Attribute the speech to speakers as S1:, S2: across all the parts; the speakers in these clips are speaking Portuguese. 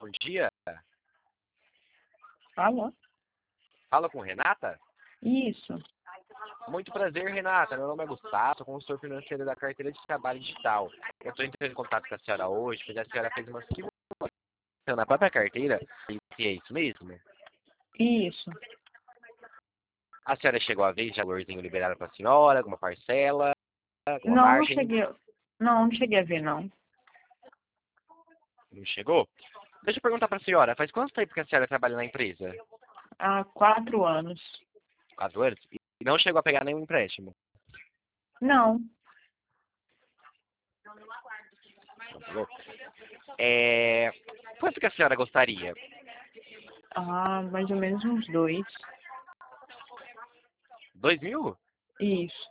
S1: Bom dia.
S2: Alô?
S1: Fala com Renata?
S2: Isso.
S1: Muito prazer, Renata. Meu nome é Gustavo, sou consultor financeiro da carteira de trabalho digital. Eu estou entrando em contato com a senhora hoje, porque a senhora fez uma simulação na própria carteira. E é isso mesmo?
S2: Isso.
S1: A senhora chegou a ver já o valorzinho liberado para a senhora, alguma parcela, alguma
S2: Não, não
S1: margem?
S2: cheguei. Não cheguei a ver, não.
S1: Não chegou? Deixa eu perguntar para a senhora, faz quanto tempo que a senhora trabalha na empresa?
S2: Há 4 anos.
S1: 4 anos? E não chegou a pegar nenhum empréstimo?
S2: Não.
S1: Não pegou? Quanto que a senhora gostaria?
S2: Mais ou menos uns 2.
S1: 2.000?
S2: Isso.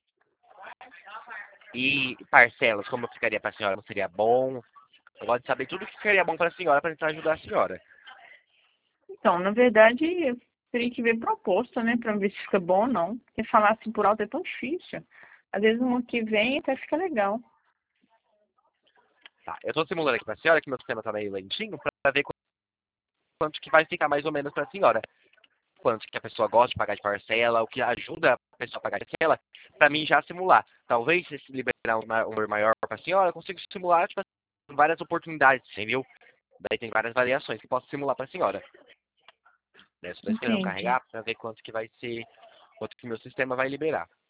S1: E parcelas, como ficaria para a senhora? Não seria bom? Eu gosto de saber tudo que ficaria bom para a senhora, para tentar ajudar a senhora.
S2: Então, na verdade, eu teria que ver proposta, né? Pra ver se fica bom ou não. Porque falar assim por alto é tão difícil. Às vezes uma que vem até fica legal.
S1: Tá, eu estou simulando aqui para a senhora, que meu sistema está meio lentinho, para ver quanto que vai ficar mais ou menos para a senhora. Quanto que a pessoa gosta de pagar de parcela, o que ajuda a pessoa a pagar de parcela, para mim já simular. Talvez, se liberar um valor maior para a senhora, eu consiga simular tipo, várias oportunidades, entendeu? Daí tem várias variações que posso simular para a senhora. Daí eu estou esperando
S2: Entendi.
S1: carregar para ver quanto que vai ser, quanto que meu sistema vai liberar.